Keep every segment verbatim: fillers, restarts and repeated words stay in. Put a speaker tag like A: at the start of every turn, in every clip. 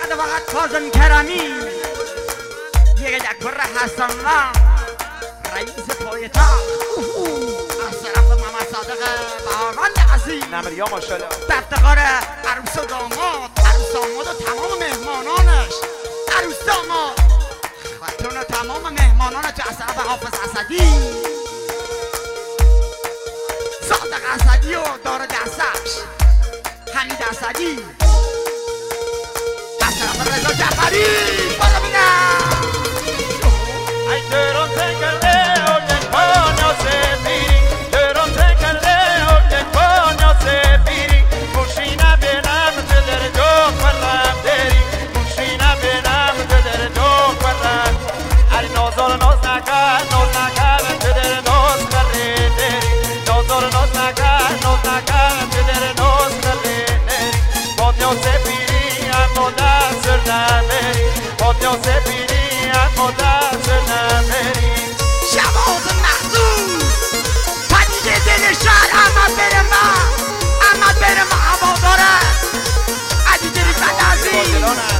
A: بعد وقت کاظم کرمی یک دکر حسن لا رئیس پایتخت از طرف محمد صادق بهارمند عزیز
B: نمریا ماشاءالله
A: به افتخار عروس و داماد عروس داماد و تمام مهمانانش عروس داماد خاتون و تمام مهمانانش از طرف حافظ اسدی صادق اسدی و دار دستش حمید اسدی از طرف رضا جعفری بالا بینم
B: ای درون تکله و یک پانیا سفیری درون تکله و یک پانیا سفیری موشینه بینم تو در جو پرم دری موشینه بینم تو در جو پرم اری نازار ناز نکر ناز نکر تو در ناز کره دری نازار ناز نکر ناز نکر تو در ناز کره دری پانیا سفیری اما دست نمیری پانیا سفیری اما دست نمیری
A: شواز محضور پدیده دل شهر احمد بره من احمد بره من هوا داره عدی دری بد عزیز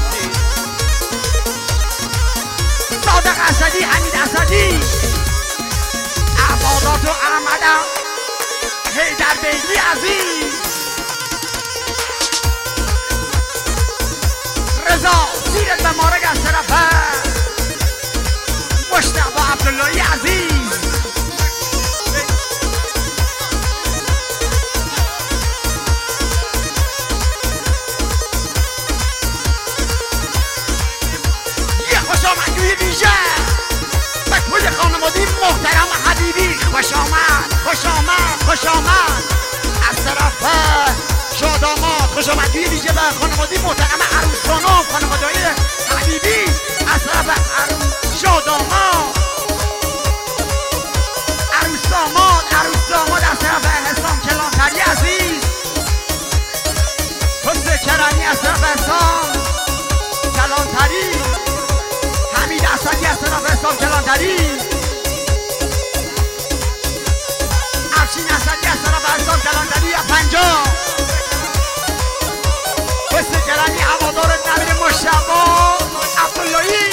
A: صادق اسدی حمید اسدی احمادات و احمدم حیدر بیگی عزیز رضا سیرت به مارگ از طرفه مشتبه عبداللهی عزیز یه خوش آمدگوی ویژه به کل خانوادی محترم حبیبی خوش آمد خوش آمد خوش آمد از طرف شاداماد خوش آمدگوی ویژه به خانوادی محترم عروس خانم خانواده‌های حبیبی از طرف عروس شاداماد عروس داماد عروس داماد از طرف حسام کلانتری عزیز حسن کرمی از طرف حسام کلانتری حمید اسدی از طرف حسام کلانتری افشین اسدی از طرف حسام کلانتری پنجاه حسن کرمی هوادار نمیر مشتبه عبداللهی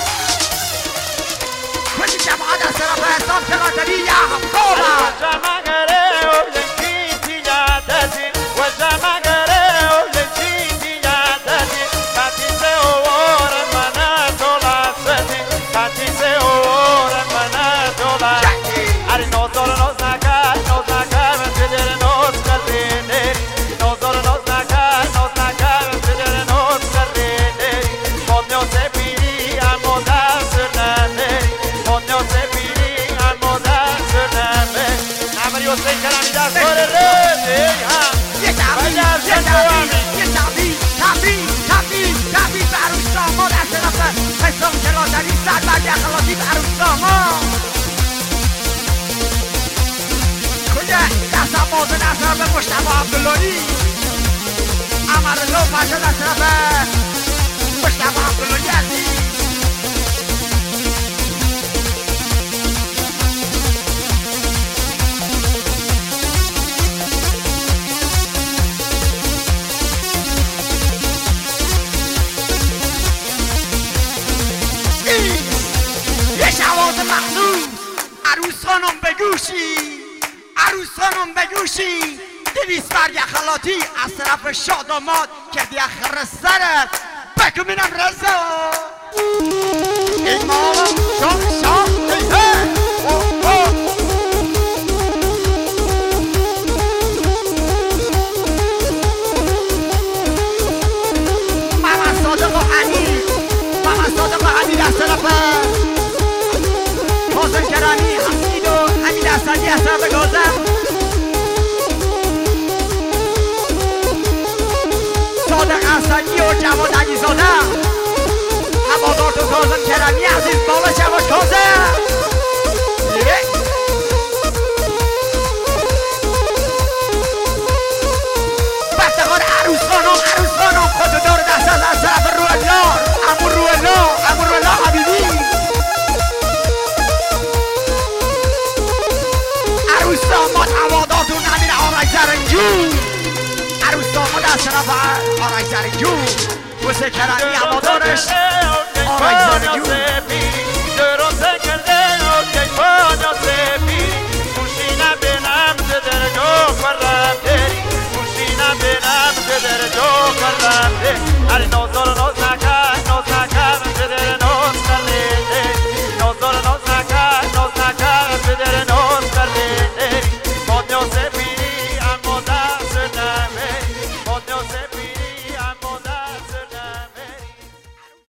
A: کلی جماعت از طرف حسام کلانتری یعقوب حسام کلانتری صد برگ اخلاقی به عروس داماد کجا دست بازه در طرف مشتبه عبداللهی امرالله فرشاد از طرف مشتبه عبداللهی عزیز شواز مخصوص عروس خانم بگوشی عروس خانم بگوشی دویست برگ خلاطی از طرف شاداماد که دیخر سرت بگو بینم رضا امام شام شام دیده محمد صادق و حمید محمد صادق و حمید از طرف حسن کرانی حمید و حمید اسدی از طرف گازم صادق اسدی و جواد علیزاده هوادار و کاظم کرانی عزیز بالا جواد کاظم به افتخار عروس خانم عروس خانم خود دار دست از طرف روالله امو روالله امو روالله حبیبی عروس داماد هوادارتون نمیر آرش زرنجون عروس داماد از طرف آرش زرنجون حسین کرمی هوادارش آقای زندگی